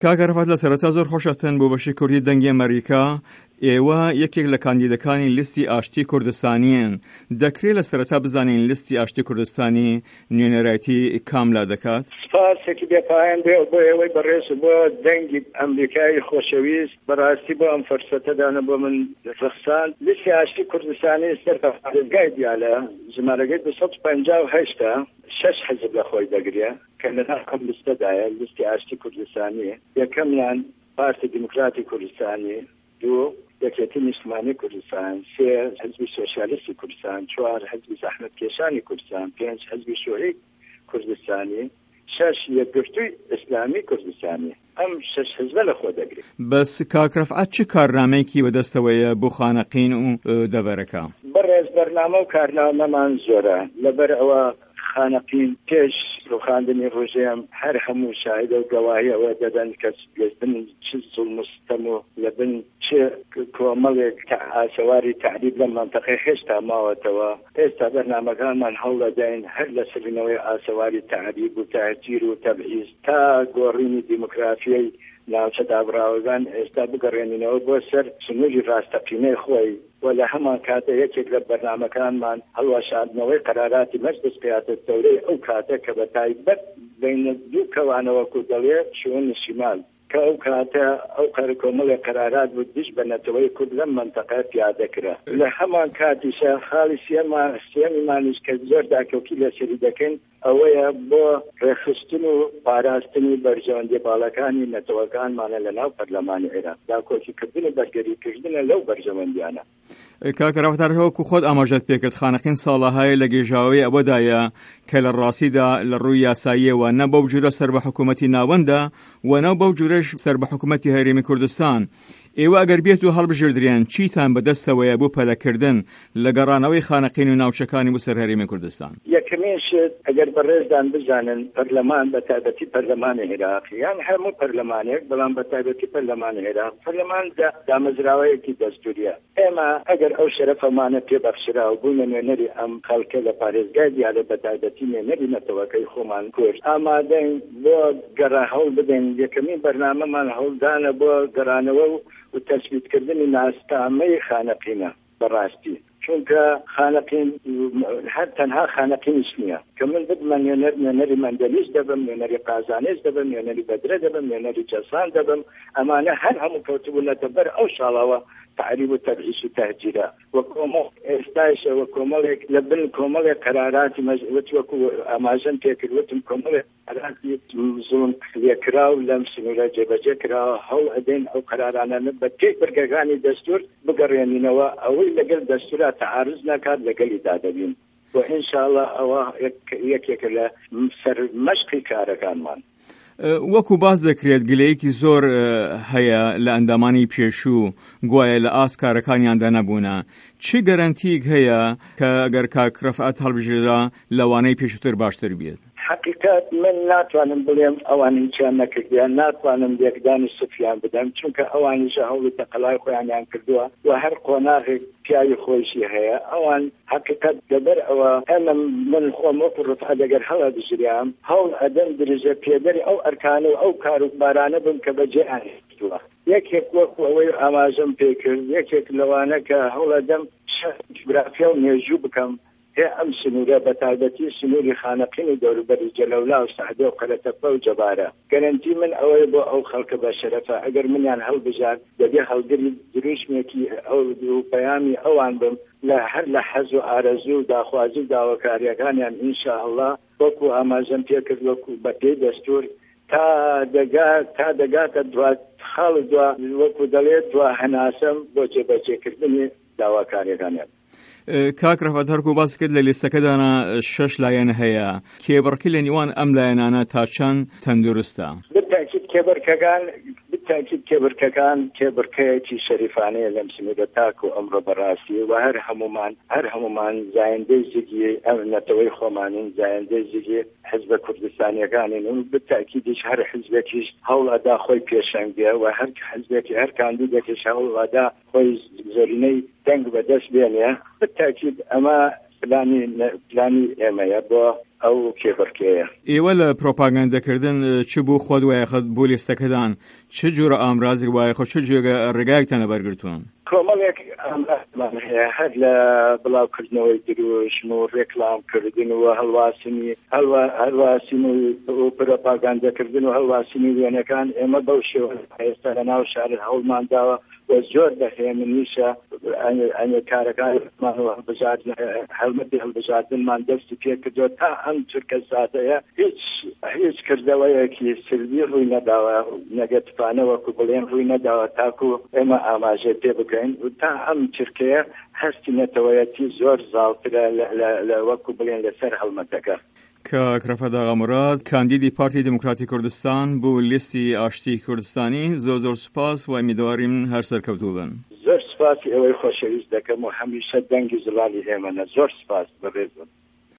کاکەرەفات لە سەرەتا زۆر خۆشەتن بۆ بەشی کوردی دەنگی ئەمریکا. ئێوە یەکێک لە کاندیدەکانی لیستی ئاشتی کوردستانیین. دەکرێت لە سەرەتا بزانین لیستی ئاشتی کوردستانی نوێنەرایەتی کاملا دەکات؟ سپاسێکی بێپایان بۆ ئێوەی بەڕێز بۆ دەنگی ئەمریکای خۆشەویست بەڕاستی بۆ ئەم فەرسەتەدانە بۆ من ڕخسان. لیستی ئاشتی کوردستانی سەر پارێزگای دیالە ژمارەکەی 258 6 حزب لە خۆی دەگرێت کە لەناو ئەم لیستەدایە. لیستی ئاشتی کوردستانی یەکەمیان پارتی دیموکراتی کوردستانی، 2 یەکێتی نیشتمانی کوردستان، 3 حزبی سۆشیالیستی کوردستان، 4 حزبی زەحمەتکێشانی کوردستان، 5 حزبی شۆڕی کوردستانی، 6 یەکگرتووی ئیسلامی کوردستانی. ئەم 6 حزبە لە خۆ دەگرێت. بەس کاکرەفعەت چ کارنامەیەکی بەدەستەوەیە بۆ خانەقین و دەبەرەکە؟ بەڕێز بەرنامە و کارنامەمان زۆرە. لەبەر ئەوە خانەقین پێش ڕوخاندنی ڕۆژەیەم هەر هەموو شاهد و گەواهی ئەوە دەدەن کە بن چ زوڵم و ستەم و لە بن چ کۆمەڵێک ئاسەواری تعریب لە منتەقەی هێشتا ماوەتەوە. ئێستا بەرنامەکانمان هەوڵەداین هەر لە سەرنەوەی ئاسەواری تعریب و تەهجیر و تەبعیز تا گۆڕینی دیموکرافیەی ناوچە دابراوەکان ئێستا بگەڕێنینەوە بۆ سەر سنووری ڕاستەقینەی خۆی. و لە هەمان کاتە یەکێک لە بەرنامەکانمان هەڵوەشاندنەوەی قەرارات مەجلس پیاسەدەوڵەی ئەو کاتە کە بە تایبەت بین دوو کەوانەوەکو دەڵێ شوێنی شیمال کە ئەو کاتە ئەو کۆمەڵی قەرارات بوو دش بە نەتەوەی کورد لەم مەنتەقە پیادەکرا. لە هەمان کاتیشە خاڵی سێمیمانیش کە زۆر داکەوکی لەسەری دەکەن ئەوەیە بۆ ڕێخستن و پاراستنی بەرژەوەندی باڵەکانی نەتەوەکانمانە لە ناو پەرلەمانی عێراق. داکۆکیکردنی بەرگەریکردنە لەو بەرژەوەندیانە. کاکەرەفات هەروەکو خۆت ئاماژەت پێکرد خانەقین ساڵەهایە لە گێژاوی ئەوەدایە کە لە ڕاستیدا لە ڕووی یاساییەوە نە بەو جورە سەر بە حکوومەتی ناوەندە و نە بەو جورەش سەر بە حکوومەتی هەرێمی کوردستان. ئێوە ئەگەر بێت و هەڵبژێردرێن چیتان بەدەستەوەیە بۆ پەلەکردن لە گەڕانەوەی خانەقین و ناوچەکانی بۆ سەر هەرێمی کوردستان؟ یەکەمینشت ئەگەر بەڕێزدان بزانن پەرلەمان بە تایبەتی پەرلەمانی عێراق یان هەموو پەرلەمانێک بەڵام بە تایبەتی پەرلەمانی عێراق پەرلەمان دامەزراوەیەکی دەستوریە. ئێمە ئەگەر ئەو شەرەفەمانە پێبەخشرا و بوونە نوێنەری ئەم خەڵکە لە پارێزگای دیالە بە تایبەتی نوێنەری نەتەوەکەی خۆمان کورد ئامادەین بۆ گەڕا هەوڵ بدەین. یەکەمین بەرنامەمان هەوڵدانە بۆ گەڕانەوە و تەثبیتکردنی ناسنامەی خانەقینە بەڕاستی. چونکە خانەقین هەر تەنها خانەقینش نییە کە من ببمە نوێنەری مەندەلیش دەبم، نوێنەری قازانێش دەبم، نوێنەری بەدرە دەبم، نوێنەری جەسان دەبم. ئەمانە هەر هەموو کەوتبوونەتە بەر ئەو شاڵەوە تعریب و تەبعیض و تەهجیرە و کۆمەڵ ئێستایشەوە کۆمەڵێک لە بن کۆمەڵێک قەراراتی وەکو ئاماژەم پێکردوتم کۆمەڵێک قەراراتی زوڵم لێکراو لەم سنوورە جێبەجێ کراوە. هەوڵ ئەدەین ئەو قەرارانە بە تێک بەرگەکانی دەستور بگەڕێنینەوە ئەوەی لەگەڵ دەستورە تەعارض ناکات لەگەڵی دادەبین و ئینشاءڵڵا ئەوە یەکێکە لە سەر مەشقی کارەکانمان. وەکو باز دەکرێت گلەیەکی زۆر هەیە لە ئەندامانی پێشوو گوایە لە ئاسکارەکانیاندا نەبوونە. چی گەرانتیک هەیە کە ئەگەر کاکرەفعەت هەڵبژێرا لەوانەی پێشووتر باشتر بێت؟ حقیقت من ناتوانم بڵێم ئەوان هیچیان نەکردیان، ناتوانم یەکدانی سوفیان بدەم چونکە ئەوانیشە هەوڵی تەقەڵای خۆیانیان کردووە و هەر قۆناغێک پیاوی خۆشی هەیە. ئەوان حقیقت لەبەر ئەوە ئەمە من خۆم وەکو ڕفعە دەگەر هەڵە دژریام هەوڵ ئەدەم درژە پێدەری ئەو ئەرکانە و ئەو کاروبارانە بم کە بەجێیان هێشتووە. یەکێک وەکو ئەوەی ئاماژەم پێکرد یەکێک لەوانە کە هەوڵ ئەدەم جوگرافیا و مێژوو بکەم ئەم سنوورە بە تایبەتی سنووری خانەقین و دەوروبەری جەلەولا و سەعدە و قەرەتەپە و جەبارە. گەرانتی من ئەوەیە بۆ ئەو خەڵکە بە شەرەفە ئەگەر منیان هەڵبژار دەبێ هەڵگری دروشمێکی ئەو پەیامی ئەوان بم لە هەر لە حەز و ئارەزوو و داخوازی و داواکاریەکانیان ئینشاءڵڵا وەکو ئاماژەم پێکرد وەکو بەپێی دەستور تا دەگاتە دوات خاڵ دوا وەکو دەڵێت دوا هەناسەم بۆ جێبەجێکردنی داواکاریەکانیان. کاکرەفات هەرکو باس کرد لە لیستەکەدانە 6 لایەن هەیە. کێبڕکی لە نیوان ئەم لایەنانە تا چەند تەندروستە؟ بتاکید کێبڕکەکان کێبڕکەیەکی شەریفانەیە لەم سنوورە تاک و ئەمڕۆ بەڕاستی و هەر هەمومان زایندەی زگی ئەم نەتەوەی خۆمانین، زایندەی زگی حزبە کوردستانیەکانین و بتاکیدیش هەر حزبێکیش هەوڵەدا خۆی پێشەنگێ و هەر حزبێکی هەر کاندیدێکیش هەوڵەدا خۆی زۆرینەی دەنگ بەدەست بێنێ. بتاکید ئەمە پلانی ئێمەیە بۆ ئەو کێبڕکەیە. ئێوە لە پرۆپاگاندەکردن چ بوو خۆت وایەخەت بۆ لیستەکەدان چ جۆرە ئامرازێک وایەخۆ چ جێگە ڕێگایەکتان لەبەرگرتوون؟ کۆمەڵێک ئامرازمان هەیە هەر لە بڵاوکردنەوەی دروشم و ڕێکلامکردن و هەڵواسین و پرۆپاگاندەکردن و هەڵواسینی وێنەکان ئێمە بەو شێوە ئێستا لە ناو شار هەوڵمانداوە و زۆر دەخێمنیشە ئەنێ کارەکانمان هەڵمەتی هەڵبژاردنمان دەستی پێ کردو تا ئەم چرکە ساتەیە هیچ کردەوەیەکی سلبی ڕووی نەداوە نەگەتیفانە وەکو بڵێن ڕووی نەداوە تاکو ئێمە ئاماژە پێ بکەین و تا ئەم چرکەیە هەستی نەتەوەیەتی زۆر زاڵترە لە وەکو بڵێن لەسەر هەڵمەتەکە. کە کرەفەدا غەمڕات کاندیدی پارتی دموکراتی کوردستان بۆ لیستی ئاشتی کوردستانی زۆر سوپاس و ئەمیدواریم هەر سەرکەوتوو بن. زۆر سپاسی ئەوەی خۆشەویست دەکەم و هەمیشە دەنگی زڵالی ئێمەنە. زۆر سپاس بەڕێز بن.